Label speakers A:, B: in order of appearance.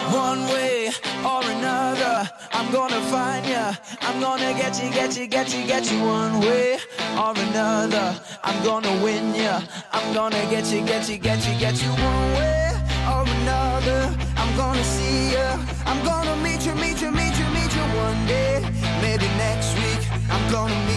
A: One way or another, I'm gonna find ya. I'm gonna get you, get you, get you, get you. One way or another, I'm gonna win ya. I'm gonna get you, get you, get you, get you. One way or another, I'm gonna see ya. I'm gonna meet you, meet you, meet you, meet you one day. Maybe next week, I'm gonna meet